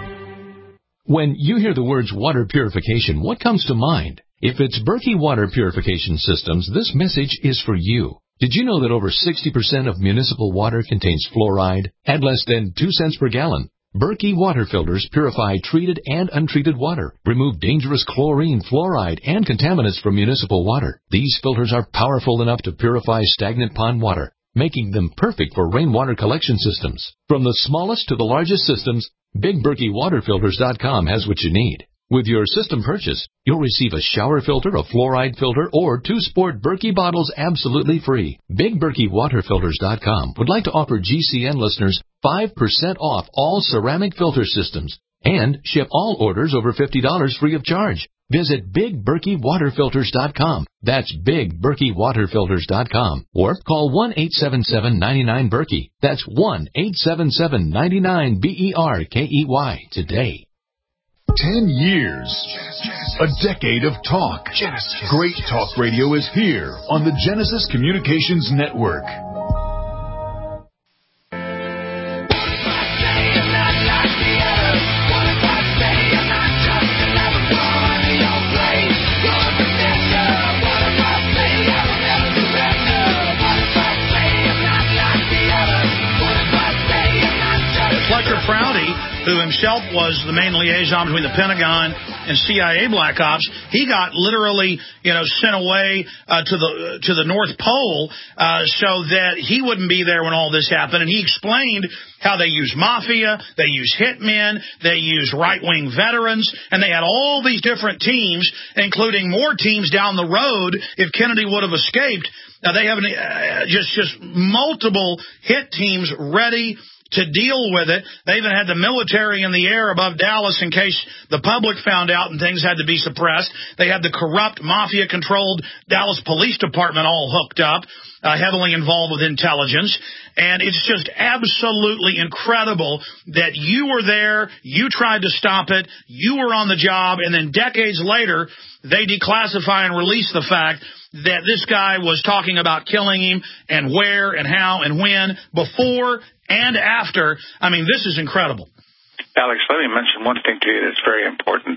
When you hear the words water purification, what comes to mind? If it's Berkey Water Purification Systems, this message is for you. Did you know that over sixty percent of municipal water contains fluoride at less than two cents per gallon? Berkey water filters purify treated and untreated water, remove dangerous chlorine, fluoride, and contaminants from municipal water. These filters are powerful enough to purify stagnant pond water, making them perfect for rainwater collection systems. From the smallest to the largest systems, Big Berkey Water Filters dot com has what you need. With your system purchase, you'll receive a shower filter, a fluoride filter, or two sport Berkey bottles absolutely free. Big Berkey Water Filters dot com would like to offer G C N listeners five percent off all ceramic filter systems and ship all orders over fifty dollars free of charge. Visit Big Berkey Water Filters dot com. That's Big Berkey Water Filters dot com. Or call one eight seven seven, nine nine, Berkey. That's one eight seven seven, nine nine, B E R K E Y today. Ten years. A decade of talk. Great talk radio is here on the Genesis Communications Network. Fletcher Prouty, who himself was the main liaison between the Pentagon and C I A Black Ops, he got literally, you know, sent away uh, to the to the North Pole uh, so that he wouldn't be there when all this happened. And he explained how they use mafia, they use hitmen, they use right-wing veterans, and they had all these different teams, including more teams down the road if Kennedy would have escaped. Now, they have an, uh, just just multiple hit teams ready to deal with it. They even had the military in the air above Dallas in case the public found out and things had to be suppressed. They had the corrupt, mafia-controlled Dallas Police Department all hooked up, uh, heavily involved with intelligence. And it's just absolutely incredible that you were there, you tried to stop it, you were on the job, and then decades later, they declassify and release the fact that this guy was talking about killing him and where and how and when, before and after. I mean, this is incredible. Alex, let me mention one thing to you that's very important.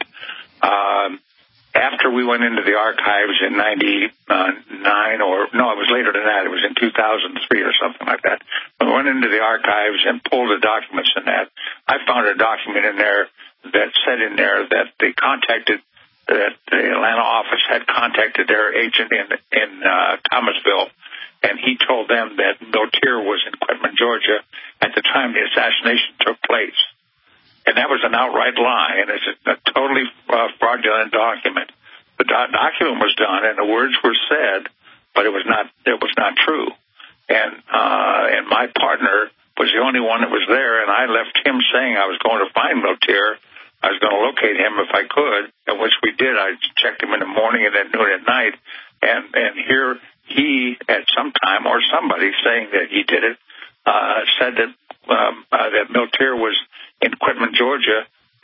Um, after we went into the archives in ninety-nine, or no, it was later than that. It was in two thousand three or something like that. We went into the archives and pulled the documents in that. I found a document in there that said in there that they contacted, that the Atlanta office had contacted their agent in in uh, Thomasville, and he told them that Miltier was in Quitman, Georgia, at the time the assassination took place. And that was an outright lie, and it's a, a totally uh, fraudulent document. The do- document was done, and the words were said, but it was not it was not true. And uh, and my partner was the only one that was there, and I left him saying I was going to find Miltier. I was going to locate him if I could, and which we did. I checked him in the morning and at noon at night, and and here he, at some time, or somebody saying that he did it, uh, said that um, uh, that Miltier was in Quitman, Georgia,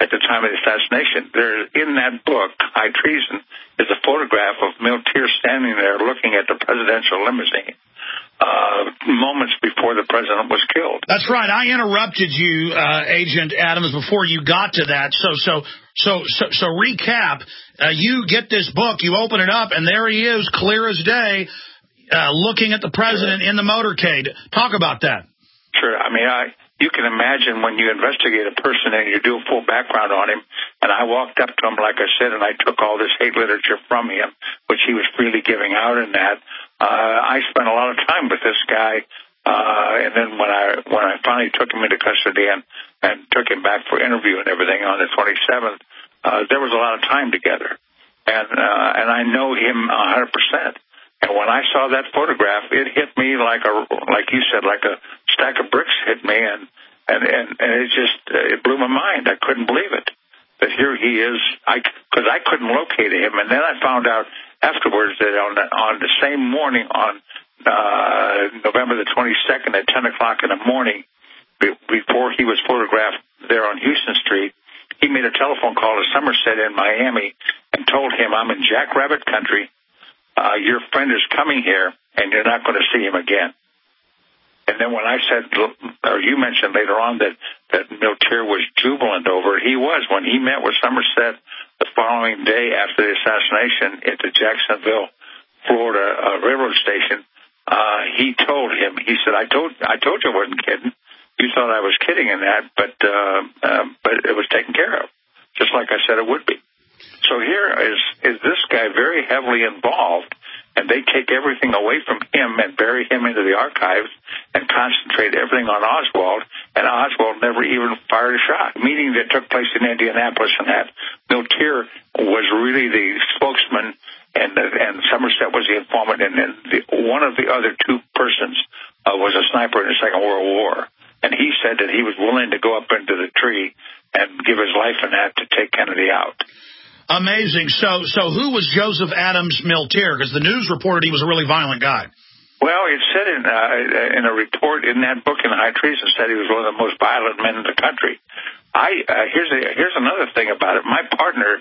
at the time of the assassination. There, in that book, High Treason, is a photograph of Milt Tier standing there looking at the presidential limousine uh, moments before the president was killed. That's right. I interrupted you, uh, Agent Adams, before you got to that. So, so, so, so, so recap. Uh, you get this book, you open it up, and there he is, clear as day, uh, looking at the president in the motorcade. Talk about that. Sure. I mean, I. You can imagine when you investigate a person and you do a full background on him, and I walked up to him, like I said, and I took all this hate literature from him, which he was freely giving out in that. Uh, I spent a lot of time with this guy, uh, and then when I when I finally took him into custody and, and took him back for interview and everything on the twenty-seventh, uh, there was a lot of time together. And, uh, and I know him one hundred percent. And when I saw that photograph, it hit me like a, like you said, like a stack of bricks hit me, and and and, and it just uh, it blew my mind. I couldn't believe it that here he is. I because I couldn't locate him, and then I found out afterwards that on the, on the same morning, on uh, November the twenty-second at ten o'clock in the morning, be, before he was photographed there on Houston Street, he made a telephone call to Somerset in Miami and told him, "I'm in Jackrabbit Country. Uh, your friend is coming here, and you're not going to see him again." And then when I said, or you mentioned later on that, that Milt Tier was jubilant over it, he was. When he met with Somerset the following day after the assassination at the Jacksonville, Florida uh, railroad station, uh, he told him, he said, I told I told you I wasn't kidding. You thought I was kidding in that, but, uh, uh, but it was taken care of, just like I said it would be. So here is, is this guy very heavily involved, and they take everything away from him and bury him into the archives and concentrate everything on Oswald, and Oswald never even fired a shot. A meeting that took place in Indianapolis, and that Milt Tier was really the spokesman, and and Somerset was the informant, and then the, one of the other two persons uh, was a sniper in the Second World War, and he said that he was willing to go up into the tree and give his life in that to take Kennedy out. Amazing. So so who was Joseph Adams Milt Tier? Because the news reported he was a really violent guy. Well, it said in, uh, in a report in that book in High Treason, said he was one of the most violent men in the country. I uh, here's a, here's another thing about it. My partner,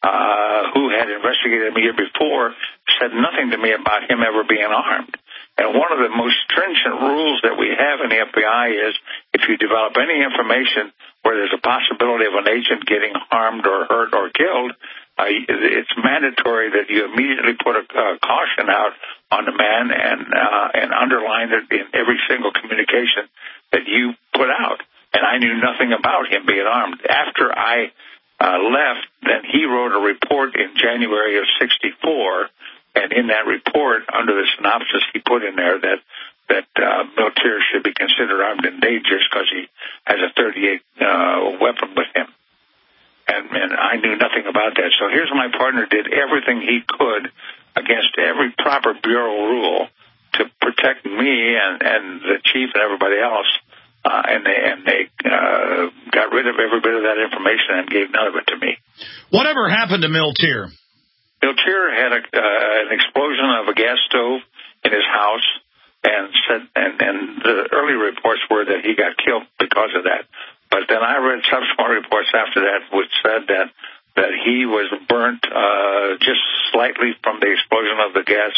uh, who had investigated him a year before, said nothing to me about him ever being armed. And one of the most stringent rules that we have in the F B I is if you develop any information where there's a possibility of an agent getting harmed or hurt or killed, uh, it's mandatory that you immediately put a uh, caution out on the man and uh, and underline it in every single communication that you put out. And I knew nothing about him being armed. After I uh, left, then he wrote a report in January of sixty-four, and in that report, under the synopsis, he put in there that that uh, Milt Tier should be considered armed and dangerous because he has a thirty-eight uh, weapon with him. And, and I knew nothing about that. So here's my partner did everything he could against every proper bureau rule to protect me and, and the chief and everybody else. Uh, and they, and they uh, got rid of every bit of that information and gave none of it to me. Whatever happened to Milt Tier? Milt Tier had a, uh, an explosion of a gas stove in his house. And said, and, and the early reports were that he got killed because of that. But then I read subsequent reports after that which said that that he was burnt uh, just slightly from the explosion of the gas,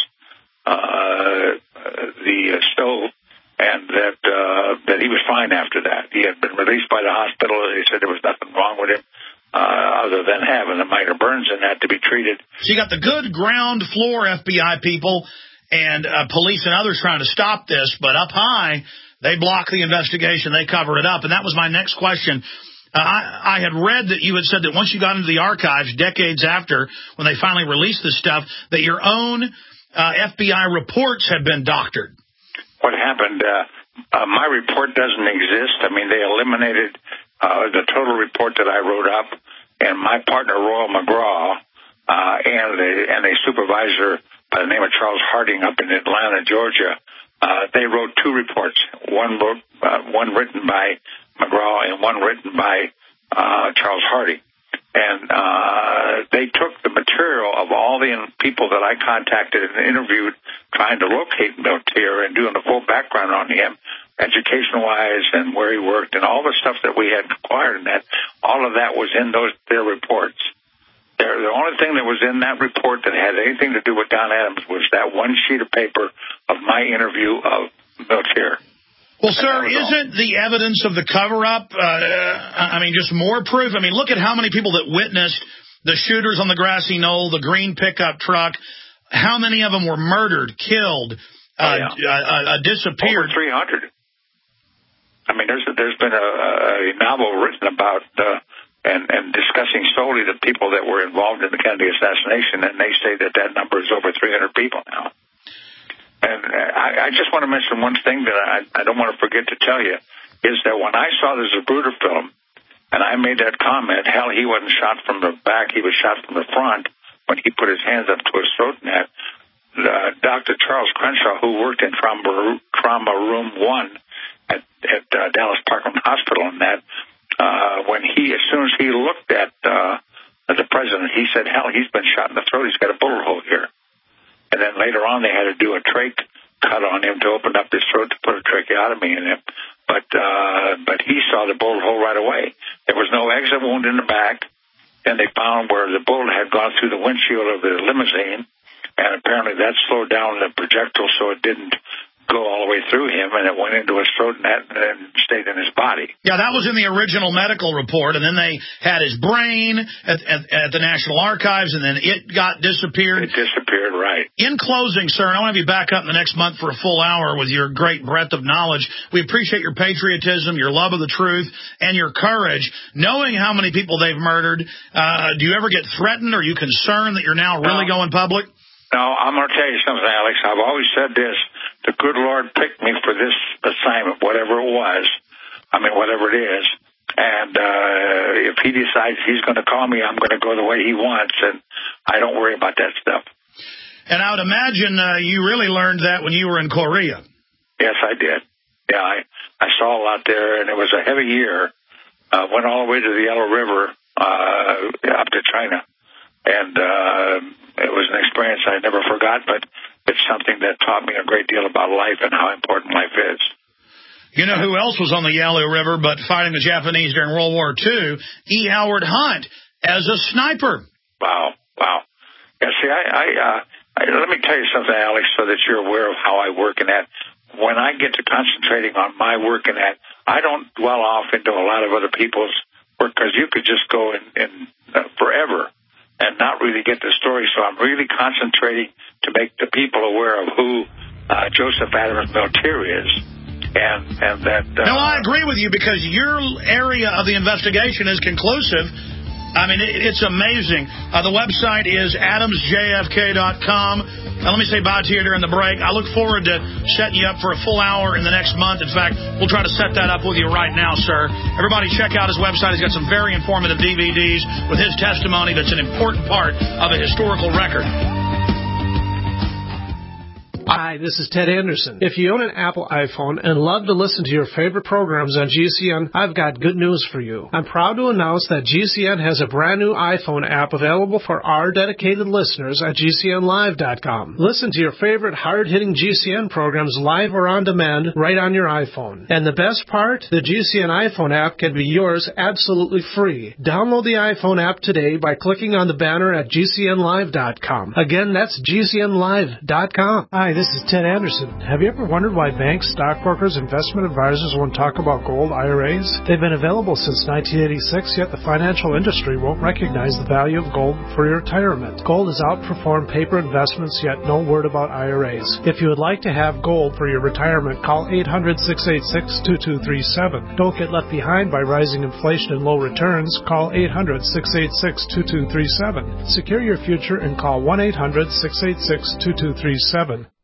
uh, the stove, and that uh, that he was fine after that. He had been released by the hospital. They said there was nothing wrong with him. Uh, other than having the minor burns and that to be treated. So you got the good ground floor F B I people and uh, police and others trying to stop this, but up high, they blocked the investigation. They covered it up. And that was my next question. Uh, I, I had read that you had said that once you got into the archives, decades after, when they finally released this stuff, that your own uh, F B I reports had been doctored. What happened, uh, uh, my report doesn't exist. I mean, they eliminated uh, the total report that I wrote up, and my partner, Royal McGraw, uh, and, the, and a supervisor by the name of Charles Harding up in Atlanta, Georgia, uh, they wrote two reports, one wrote, uh, one written by McGraw and one written by uh, Charles Harding. And uh, they took the material of all the people that I contacted and interviewed trying to locate Milt Tier and doing a full background on him, education-wise and where he worked and all the stuff that we had acquired in that, all of that was in those their reports. There, the only thing that was in that report that had anything to do with Don Adams was that one sheet of paper of my interview of Miltier. Well, sir, isn't the evidence of the cover-up, uh, I mean, just more proof? I mean, look at how many people that witnessed the shooters on the grassy knoll, the green pickup truck. How many of them were murdered, killed, uh, oh, yeah. uh, uh, disappeared? Over three hundred. I mean, there's there's been a, a novel written about uh, and and discussing solely the people that were involved in the Kennedy assassination, and they say that that number is over three hundred people now. And I, I just want to mention one thing that I, I don't want to forget to tell you is that when I saw the Zapruder film, and I made that comment, hell, he wasn't shot from the back, he was shot from the front when he put his hands up to his throat net. Uh, Doctor Charles Crenshaw, who worked in trauma, trauma room one at, at uh, Dallas Parkland Hospital, and that uh, when he, as soon as he looked at, uh, at the president, he said, hell, he's been shot in the throat, he's got a bullet hole here. And then later on, they had to do a trach cut on him to open up his throat to put a tracheotomy in him. But uh, but he saw the bullet hole right away. There was no exit wound in the back. And they found where the bullet had gone through the windshield of the limousine, and apparently that slowed down the projectile so it didn't go all the way through him, and it went into his throat and, that, and stayed in his body. Yeah, that was in the original medical report, and then they had his brain at, at, at the National Archives, and then it got disappeared. It disappeared, right. In closing, sir, and I want to be back up in the next month for a full hour with your great breadth of knowledge. We appreciate your patriotism, your love of the truth, and your courage. Knowing how many people they've murdered, uh, do you ever get threatened? Or are you concerned that you're now really no. going public? No, I'm going to tell you something, Alex. I've always said this. The good Lord picked me for this assignment, whatever it was. I mean, whatever it is. And uh, if he decides he's going to call me, I'm going to go the way he wants, and I don't worry about that stuff. And I would imagine uh, you really learned that when you were in Korea. Yes, I did. Yeah, I, I saw a lot there, and it was a heavy year. Uh, went all the way to the Yellow River uh, up to China. And uh, it was an experience I never forgot, but it's something that taught me a great deal about life and how important life is. You know who else was on the Yalu River but fighting the Japanese during World War Two? E. Howard Hunt as a sniper. Wow, wow. Yeah, see, I, I, uh, I, let me tell you something, Alex, so that you're aware of how I work in that. When I get to concentrating on my work in that, I don't dwell off into a lot of other people's work, because you could just go in, in uh, forever and not really get the story. So I'm really concentrating to make the people aware of who uh, Joseph Adams Miltier is. And, and that... Uh, no, I agree with you, because your area of the investigation is conclusive. I mean, it, it's amazing. Uh, the website is adams j f k dot com. Now, let me say bye to you during the break. I look forward to setting you up for a full hour in the next month. In fact, we'll try to set that up with you right now, sir. Everybody check out his website. He's got some very informative D V Ds with his testimony that's an important part of a historical record. Hi, this is Ted Anderson. If you own an Apple iPhone and love to listen to your favorite programs on G C N, I've got good news for you. I'm proud to announce that G C N has a brand new iPhone app available for our dedicated listeners at G C N live dot com. Listen to your favorite hard-hitting G C N programs live or on demand right on your iPhone. And the best part? The G C N iPhone app can be yours absolutely free. Download the iPhone app today by clicking on the banner at G C N live dot com. Again, that's G C N live dot com. Hi, this is Ted Anderson. Have you ever wondered why banks, stockbrokers, investment advisors won't talk about gold I R As? They've been available since nineteen eighty-six, yet the financial industry won't recognize the value of gold for your retirement. Gold has outperformed paper investments, yet no word about I R As. If you would like to have gold for your retirement, call eight hundred, six eight six, two two three seven. Don't get left behind by rising inflation and low returns. Call eight hundred, six eight six, two two three seven. Secure your future and call one eight hundred, six eight six, two two three seven.